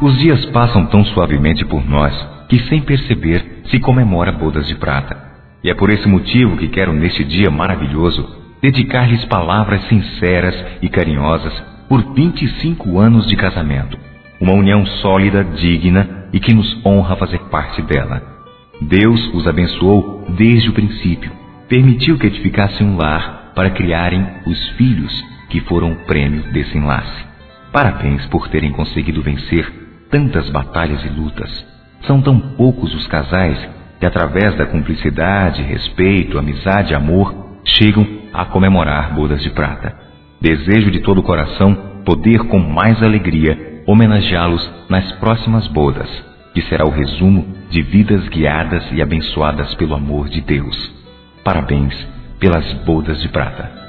Os dias passam tão suavemente por nós que, sem perceber, se comemora bodas de prata. E é por esse motivo que quero, neste dia maravilhoso, dedicar-lhes palavras sinceras e carinhosas por 25 anos de casamento. Uma união sólida, digna e que nos honra fazer parte dela. Deus os abençoou desde o princípio. Permitiu que edificassem um lar para criarem os filhos que foram o prêmio desse enlace. Parabéns por terem conseguido vencer tantas batalhas e lutas. São tão poucos os casais que, através da cumplicidade, respeito, amizade e amor, chegam a comemorar bodas de prata. Desejo de todo o coração poder com mais alegria homenageá-los nas próximas bodas, que será o resumo de vidas guiadas e abençoadas pelo amor de Deus. Parabéns pelas bodas de prata.